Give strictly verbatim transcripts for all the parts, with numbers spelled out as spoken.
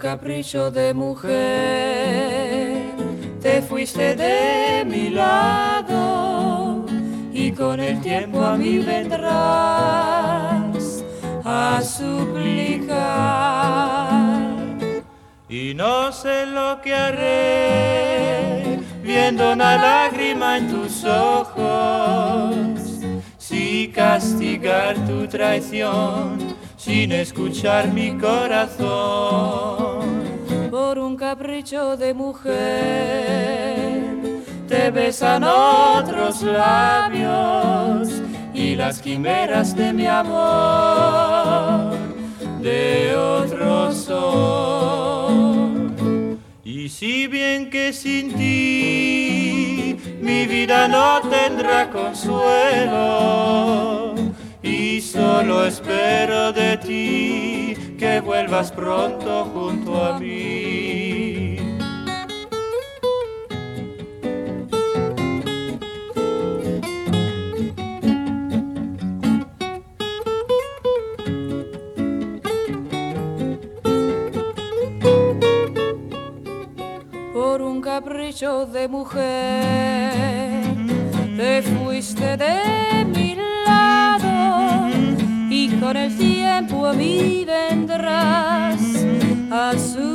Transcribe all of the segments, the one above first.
capricho de mujer, te fuiste de mi lado y con el tiempo a mí vendrás a suplicar. Y no sé lo que haré viendo una lágrima en tus ojos, si castigar tu traición sin escuchar mi corazón. Por un capricho de mujer te besan otros labios y las quimeras de mi amor de otros son. Y si bien que sin ti mi vida no tendrá consuelo, y solo espero de ti que vuelvas pronto junto a mí. Por un capricho de mujer te fuiste de mi lado y con el tiempo a mí vendrás a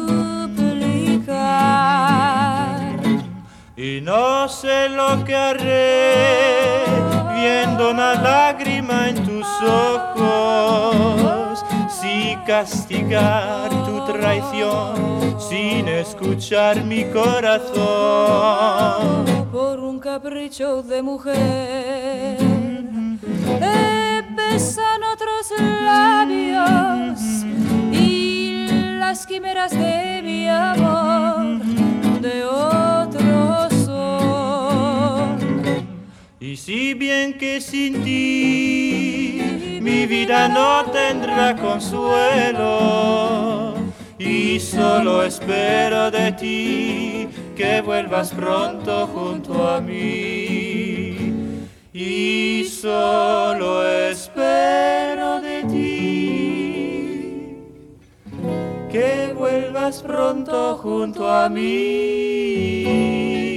suplicar. Y no sé lo que haré viendo una lágrima en tus ojos, si castigar tu traición sin escuchar mi corazón. Por un capricho de mujer te besan otros labios y las quimeras de mi amor de otros son. Y si bien que sin ti mi vida no tendrá consuelo, y solo espero de ti que vuelvas pronto junto a mí. Y solo espero de ti que vuelvas pronto junto a mí.